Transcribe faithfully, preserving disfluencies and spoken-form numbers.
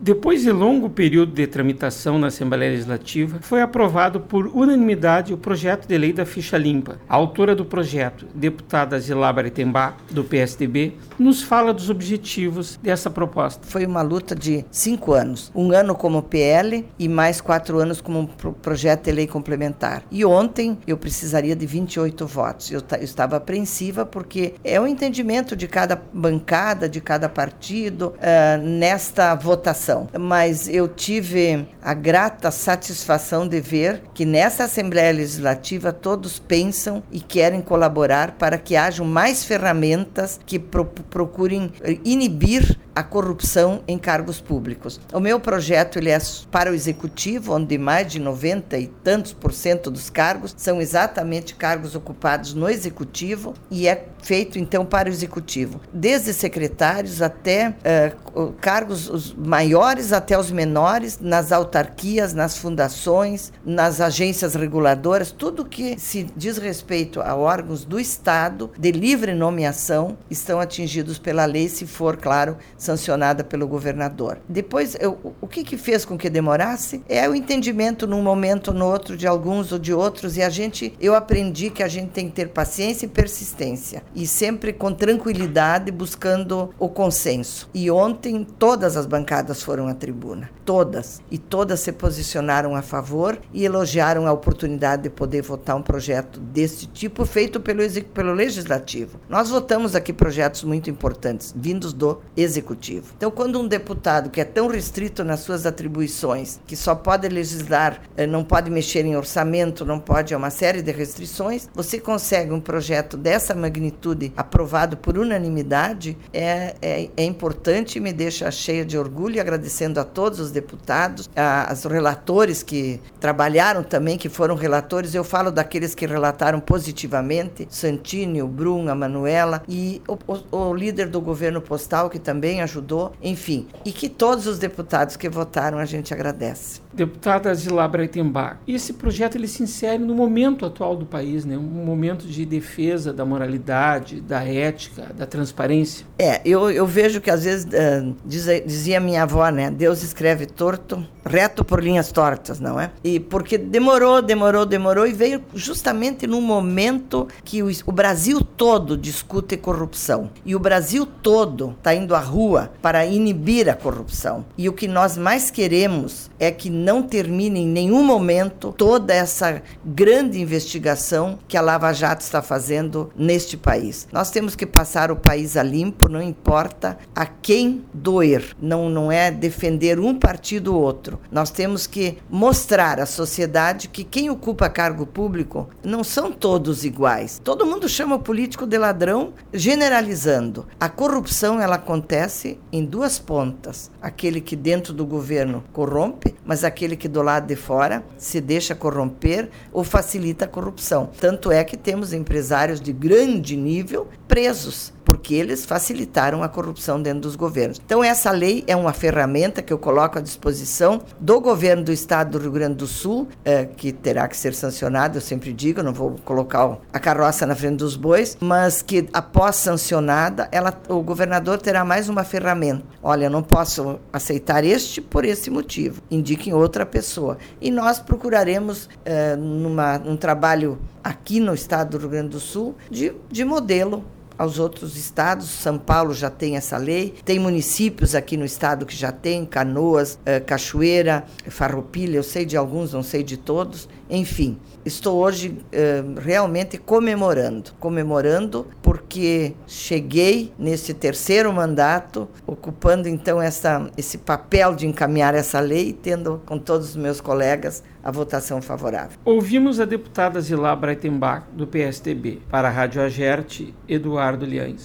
Depois de longo período de tramitação na Assembleia Legislativa, foi aprovado por unanimidade o projeto de lei da ficha limpa. A autora do projeto, deputada Zilá Breitenbach, do P S D B, nos fala dos objetivos dessa proposta. Foi uma luta de cinco anos. Um ano como P L e mais quatro anos como pro- projeto de lei complementar. E ontem eu precisaria de vinte e oito votos. Eu, ta- eu estava apreensiva porque é o entendimento de cada bancada, de cada partido, uh, nesta votação. Mas eu tive a grata satisfação de ver que nessa Assembleia Legislativa todos pensam e querem colaborar para que hajam mais ferramentas que pro- procurem inibir a corrupção em cargos públicos. O meu projeto ele é para o Executivo, onde mais de noventa e tantos por cento dos cargos são exatamente cargos ocupados no Executivo e é feito então para o Executivo, desde secretários até uh, cargos os maiores até os menores, nas autarquias, nas fundações, nas agências reguladoras, tudo que se diz respeito a órgãos do Estado de livre nomeação estão atingidos pela lei, se for, claro, sancionada pelo governador. Depois, eu, o que que fez com que demorasse? É o entendimento num momento ou no outro de alguns ou de outros, e a gente, eu aprendi que a gente tem que ter paciência e persistência, e sempre com tranquilidade, buscando o consenso. E ontem, todas as bancadas foram à tribuna, todas, e todas se posicionaram a favor e elogiaram a oportunidade de poder votar um projeto desse tipo, feito pelo, pelo Legislativo. Nós votamos aqui projetos muito importantes, vindos do Executivo. Então, quando um deputado que é tão restrito nas suas atribuições, que só pode legislar, não pode mexer em orçamento, não pode, é uma série de restrições, você consegue um projeto dessa magnitude aprovado por unanimidade, é, é, é importante e me deixa cheia de orgulho, agradecendo a todos os deputados, a, aos relatores que trabalharam também, que foram relatores. Eu falo daqueles que relataram positivamente, Santini, o Brum, a Manuela e o, o, o líder do governo postal, que também ajudou, enfim, e que todos os deputados que votaram a gente agradece. Deputada Zilá Breitenbach, esse projeto ele se insere no momento atual do país, né? Um momento de defesa da moralidade, da ética, da transparência. É, eu, eu vejo que às vezes, uh, diz, dizia minha avó, né? Deus escreve torto, reto por linhas tortas, não é? E porque demorou, demorou, demorou e veio justamente num momento que o, o Brasil todo discute corrupção. E o Brasil todo está indo à rua para inibir a corrupção. E o que nós mais queremos é que não termine em nenhum momento toda essa grande investigação que a Lava Jato está fazendo neste país. Nós temos que passar o país a limpo, não importa a quem doer. Não, não é defender um partido ou outro. Nós temos que mostrar à sociedade que quem ocupa cargo público não são todos iguais. Todo mundo chama o político de ladrão, generalizando. A corrupção, ela acontece em duas pontas. Aquele que dentro do governo corrompe, mas aquele que do lado de fora se deixa corromper ou facilita a corrupção. Tanto é que temos empresários de grande nível presos, porque eles facilitaram a corrupção dentro dos governos. Então, essa lei é uma ferramenta que eu coloco à disposição do governo do estado do Rio Grande do Sul, é, que terá que ser sancionado, eu sempre digo, eu não vou colocar a carroça na frente dos bois, mas que após sancionada, ela, o governador terá mais uma ferramenta. Olha, eu não posso aceitar este por esse motivo, indiquem outra pessoa. E nós procuraremos, é, numa, num trabalho aqui no estado do Rio Grande do Sul, de, de modelo aos outros estados. São Paulo já tem essa lei, tem municípios aqui no estado que já tem, Canoas, eh, Cachoeira, Farroupilha, eu sei de alguns, não sei de todos, enfim. Estou hoje eh, realmente comemorando, comemorando porque cheguei nesse terceiro mandato, ocupando então essa, esse papel de encaminhar essa lei, tendo com todos os meus colegas a votação favorável. Ouvimos a deputada Zilá Breitenbach, do P S D B. Para a Rádio Agerte, Eduardo Liães.